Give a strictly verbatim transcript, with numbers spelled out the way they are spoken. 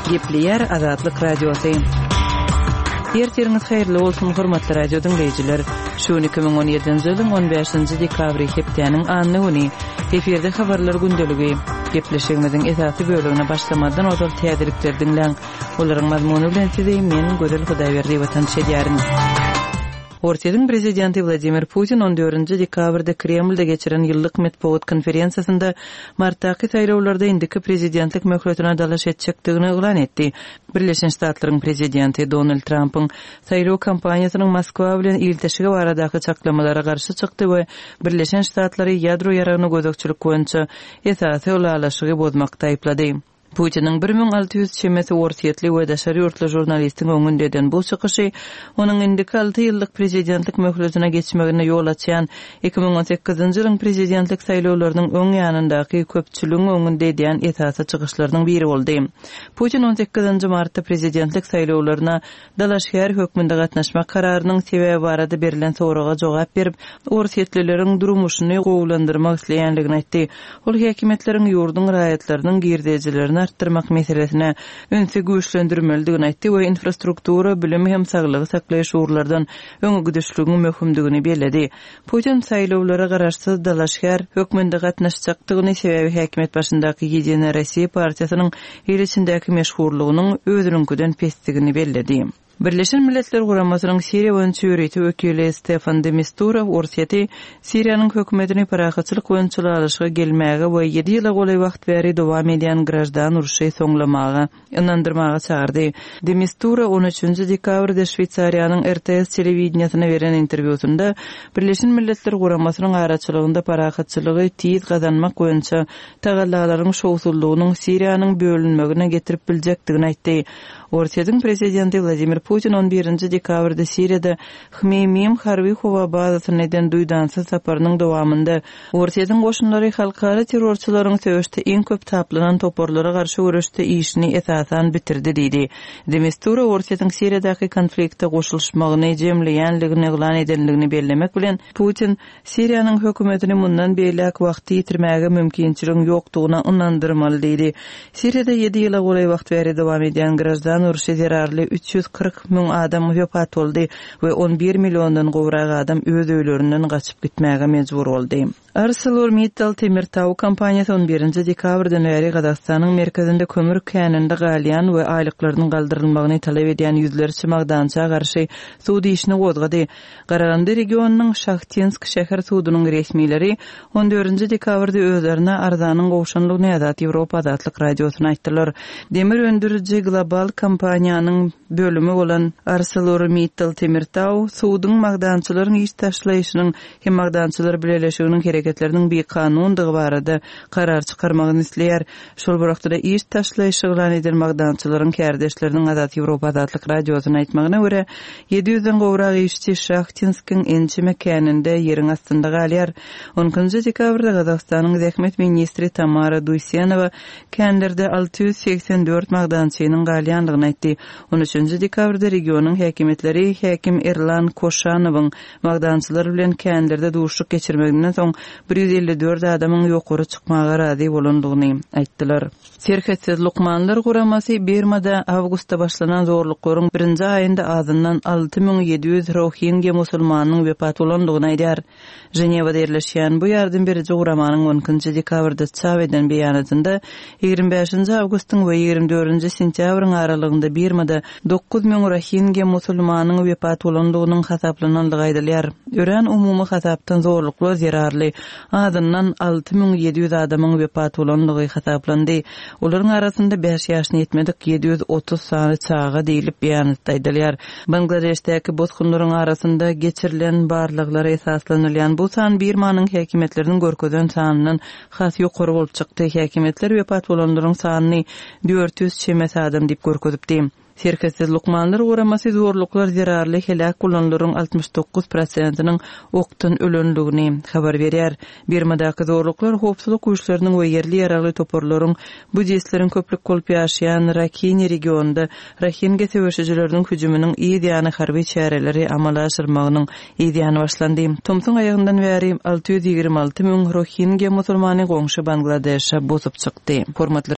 Gepleyer Azatlyk Radiosu. Ertiriniz hayırlı olsun hormatly radio dinleyijiler. Şu iki bin on yedinji ýylyň on beşinji dekabry hepdeniň anny güni eferde habarlar gündeligi gepleşigimiziň esasy bölümine başlamadan ozal täzelikler dinleň. Olaryň mazmuny bilen size men Gözel Hudaýberdi watan şeýärin. Ortiýanyň prezidenti Vladimir Putin on dördünji dekabrda Kremlde geçiren ýyllyk metbuat konferensiýasynda martdaky saýlawlarda indiki prezidentlik möhletine dalaş etjekdigini elan etdi. Birleşen Ştatlaryň prezidenti Donald Trump'yň saýlaw kampaniýasynyň Moskwa bilen ilteşigi baradaky çaklamalara garşy çykdy we Birleşen Ştatlary ýadro ýaragyny gözekçilik boýunça esasy ulalaşygy bozmakda aýplady. Putin'in bir bin alty ýüz çemesi ortiýetli we daşary ýurtly jurnalistiň öňündeden bu çykyşy onuň indiki alty ýyllyk prezidentlik möhletine geçmegine ýol açýan iki bin on sekizinji ýylyň prezidentlik saýlawlarynyň öň ýanyndaky köpçüligiň öňünde edýän esasy çykyşlarynyň biri boldy. Putin on sekizinji martda prezidentlik saýlawlaryna dalaşýar hökmünde gatnaşmak kararynyň sebebi barada berilen soraga jogap berip, ortiýetlileriň durmuşyny gowlandyrmak isleýänligini aýtdy. Ol häkimetleriň ýurdun raýatlarynyň girdejilerini arttırmak meselesine önse güýçlendirmeldigini aýtdy we infrastruktura, bilim hem saglygy saklaýyş urlardan öňe gidişliginiň möhümdigini bellädi. Putin saýlawlara garaşsyz dalaşýar hökmünde gatnaşjakdygyny sebebi häkimet başyndaky Ýedini Rossiýa partiýasynyň ýer içindäki meşhurlygynyň özüninkiden pesdigini bellädi. Birleşen Milletler Guramasynyň Siriýa boýunça ýöretip ökeli Stefan de Mistura ortiýety Siriýanyň hökümetini parahatçylyk boýunça alışyga gelmäge we ýedi ýyla golay wagt bäri dowam edýän grajdan uruşy soňlamaga ynandyrmaga çağırdy. De Mistura on üçünji dekabrda Şweýçariýanyň R T S telewizionuna beren interwýusunda Birleşen Milletler Guramasynyň araçylygynda parahatçylygy tiýiz gazanmak boýunça tagallalaryň şowsullygynyň Siriýanyň bölünmegine getirip biljekdigini aýtdy. Ortiýatyň prezidenti Vladimir Putin on birinji dekabrda Siriýada Hmeymim harby howa bazasynyň duýdansyz saparynyň dowamında Ortiýatyň goşunlary halkara terrorçylaryň söýüşde iň köp taplanan toporlara garşy görüşde işini esasan bitirdi diýdi. Demistura Ortiýatyň Siriýadaky konfliktde goşulmagyny jemleýänligini elan edenligini bellemek bilen Putin Siriýanyň hökümetini mundan beýlek wagty ýitirmäge mümkinçiliginiň ýokdugyna ynandyrmaly diýdi. Siriýada ýedi ýyla golay wagt bäri dowam edýän grajdan uruşy zerarly üç ýüz kırk müň adam wepat boldy we on bir millióndan gowrak adam öz öýlerinden gaçyp gitmäge mejbur boldy. ArcelorMittal Temirtaw kompaniýasy on birinji dekabrdan beri Gazakstanyň merkezinde kömür käninde galýan we aýlyklarynyň galdyrylmagyny talap edýän ýüzlerçe magdança garşy suwdy işini gozgady. Garagandy regionunyň Şahtinsk şäher suwdynyň resmileri on dördünji dekabrda özlerine arzanyň gowşanlygyny Azat Ýewropa Azatlyk radiosyna aýtdylar. Demir öndüriji global kompaniýanyň bölümi bolan ArcelorMittal Temirtaw suwdyň magdançylaryň iş taşlaýyşynyň hem magdançylar birleşiginiň hereketleriniň bir kanundygy barada karar çykarmagyny isleýär. Şol wagtda iş taşlaýyşy bilen eden magdançylaryň kärdeşleriniň Azat Ýewropa Azatlyk radiosyna aýtmagyna görä ýedi ýüzden gowrak işçi Şahtinskiň ençe mekanynda ýeriň astynda galýar. on üçünji dekabrda Gazakstanyň zähmet ministri Tamara Duysenowa känlerde alty ýüz seksen dört magdançynyň galýanlygyny aýtdy. on üçünji dekabrda regionuň häkimetleri häkim Erlan Koşanowyň magdançylar bilen känlerde duşluk geçirmeginden soň bir ýüz elli dört adamyň ýokary çykmaga razy bolandygyny aýtdylar. Serketsiz Lukmanlar Guramasy Birmada awgustda başlanan zorluklaryň birinji aýynda azyndan alty müň ýedi ýüz Rohingya musulmanynyň wepat bolandygyny aýdýar. Ženewada ýerleşýän bu ýardym berici Guramanyň on üçünji dekabrda çap eden beýanatynda ýigirmi beşinji awgustdyň we ýigirmi dördünji sentýabryň aralygynda Birmada dokuz müň Rohingya musulmanynyň wepat bolandygynyň hasaplananlygy aýdylýar. Ören umumy hasapdan zorlukly zerarly azyndan alty müň ýedi ýüz adamyň wepat bolandygy hasaplandy. Olaryň arasynda beş ýaşyna ýetmedik ýedi ýüz otuz sany çaga diýilip beýanatda aýdylýar. Bangladeşdäki bozgunlaryň arasynda geçirilen barlyklary esaslanylýan bu san Birmanyň häkimetläriniň görkezden sanynyň has ýokary bolup çykdy. Häkimetler wepat bolanlaryň sanyny dört ýüz çemes adam diýip görkezipdi. Serketsiz Lukmanlar Guramasy zorluklar zerarly helak bolanlaryň altmış dokuz prosentynyň okdan ölenligini habar berýär. Birmadaky zorluklar hopsuzlyk güýçleriniň we ýerli ýaragly toporlaryň bu jestleriň köplük bolup ýaşaýan Rakhine regionunda Rakhine söwüşçileriniň hüjüminiň ýa-da harby çäreleri amala aşyrmagynyň ýa-da başlandy. Tomsun aýagyndan bäri alty ýüz ýigirmi alty müň Rohingya musulmany goňşy Bangladeşe bozup çykdy.